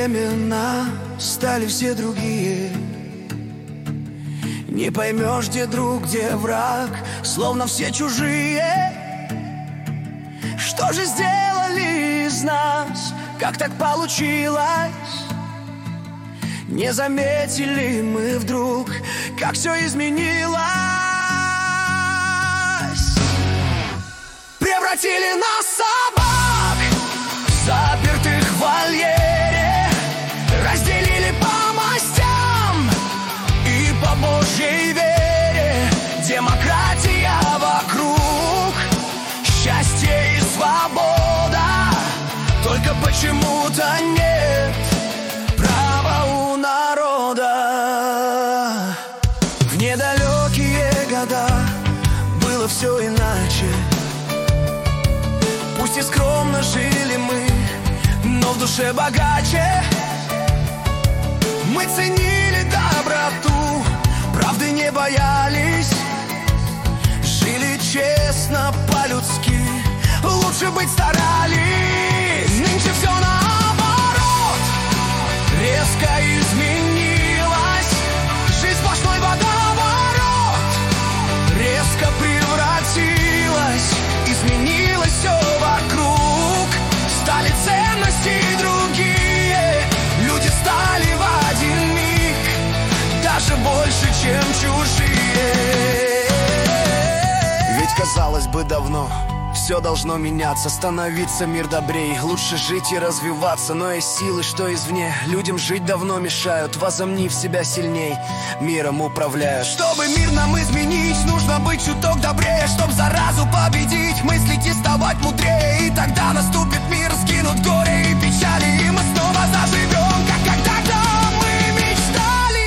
времена стали все другие. Не поймешь, где друг, где враг, словно все чужие. Что же сделали из нас, как так получилось? Не заметили мы вдруг, как все изменилось. Превратили нас в собак, запертых в вольере, разделили по мастям и по Божьей вере. Демократия вокруг, счастье и свобода, только почему-то нет права у народа. В недалекие года было все иначе. Пусть и скромно жили мы, но в душе богаче. Мы ценили доброту, правды не боялись, жили честно, по-людски, лучше быть старались. Нынче все наоборот, резко изменилось. Жизнь сплошной водоворот, резко превратилась. Изменилось все вокруг, стали ценности другие. Люди стали в один миг даже больше, чем чужие. Ведь казалось бы давно все должно меняться, становиться мир добрей, лучше жить и развиваться. Но есть силы, что извне людям жить давно мешают. Возомнив себя сильней, миром управляют. Чтобы мир нам изменить, нужно быть чуток добрее. Чтоб заразу победить, мыслить и вставать мудрее. И тогда наступит мир, сгинут горе и печали, и мы снова заживем, как когда-то мы мечтали.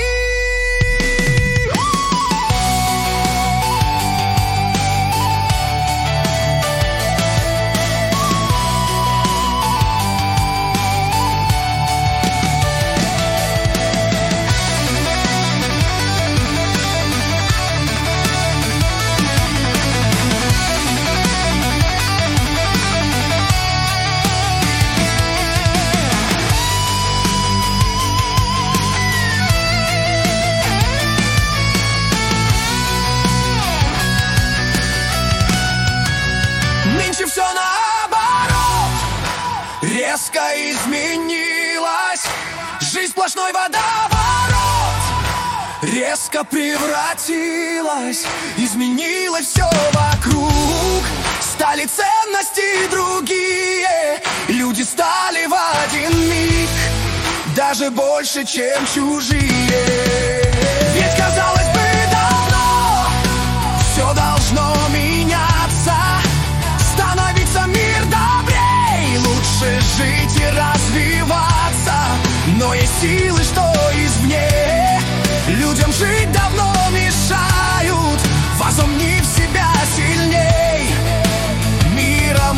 Нынче все наоборот, резко изменилось. Жизнь сплошной водоворот, резко превратилась. Изменилось все вокруг, стали ценности другие. Люди стали в один миг даже больше, чем чужие. Ведь казалось бы давно все должно меняться, становиться мир добрей, лучше жить и развиваться. Но есть силы, что извне людям жить давно мешают. Возомнив себя сильней, миром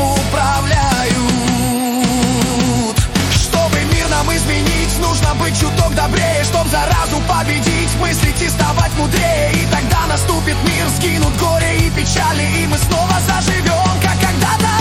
управляют. Чтобы мир нам изменить, нужно быть чуток добрее. Чтоб заразу победить, мыслить и вставать мудрее. И тогда наступит мир, сгинут горе и печали, и мы снова заживем, как когда-то